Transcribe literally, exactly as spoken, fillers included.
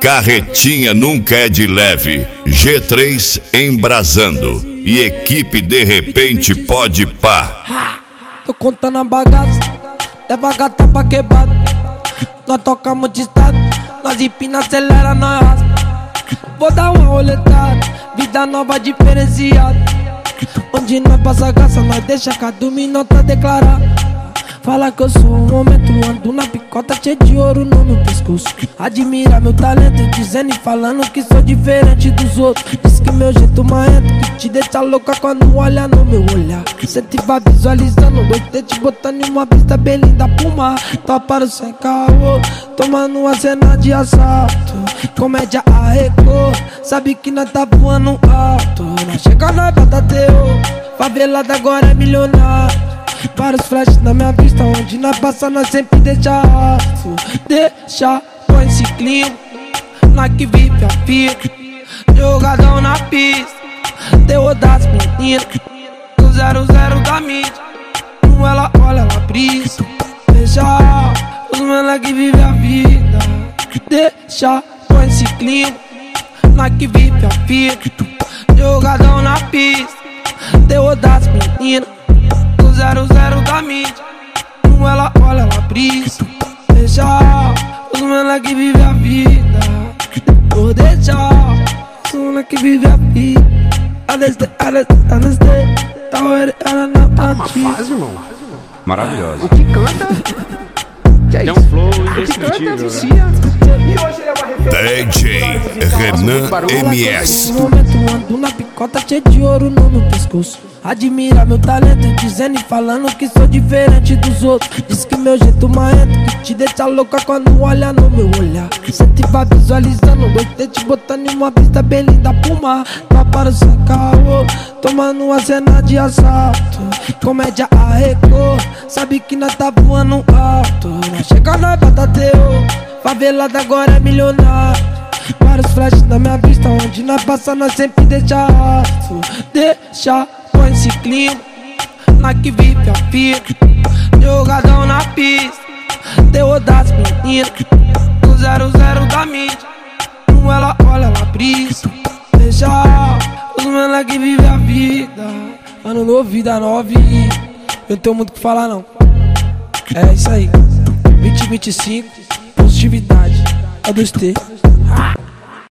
Carretinha nunca é de leve. G três embrasando. E equipe de repente pode pá. Tô contando a bagaça, leva a gata pra quebrada. Nós tocamos de estado, nós empina, acelera, nós raspa. Vou dar uma roletada, vida nova diferenciada. Onde nós passa graça, nós deixa cada minuto declarar. Fala que eu sou um homem, tu ando na picota cheio de ouro no meu pescoço. Admira meu talento, dizendo e falando que sou diferente dos outros. Diz que meu jeito marrento que te deixa louca quando olha no meu olhar. Cê te vai visualizando, dois te botando em uma pista bem linda pro mar. Toparam sem caô, tomando uma cena de assalto. Comédia arrecou, sabe que nós tá voando alto. Nós chega na bata teu, favelada agora é milionário. Vários flashes na minha vista, onde nós passa nós sempre deixa rastro. Deixa, põe esse clima, nós que vive a fita. Jogadão na pista, terror das meninas. Do zero zero da mídia, não ela olha, ela brisa. Deixa, os mano que vive a vida. Deixa, põe esse clima, nós que vive a fita. Jogadão na pista, terror das meninas. Zero zero da mídia, não ela olha, ela brisa. Deixa os mano que vive a vida. Vou deixar os mano que vive a vida. Aleste, aleste, aleste. Tá ela na partida. Uma fase, irmão. Maravilhosa. O que canta? Que é Tem isso? um flow O que indescritível, canta, né? vicia. D J Renan M S. No momento ando na picota cheio de ouro no meu pescoço. Admira meu talento, dizendo e falando que sou diferente dos outros. Diz que meu jeito marrento que te deixa louca quando olha no meu olhar. Cê te vai visualizando, dois te botando em uma pista bem linda pro mar. Paparam sem caô, tomando uma cena de assalto. Comédia arrecou, sabe que nós tá voando alto. Nós chega na bata teu, favelada agora é milionário. Vários flashes na minha vista, onde nós passa nós sempre deixa rastro. Deixa, põe esse clima, nós que vive a fita. Jogadão na pista, terror das meninas. Do zero zero da mídia, não ela olha, ela brisa. Deixa os mano que vive a vida. Ano novo, vida nova e eu não tenho muito o que falar não. É isso aí, vinte e vinte e cinco, positividade, é dos T.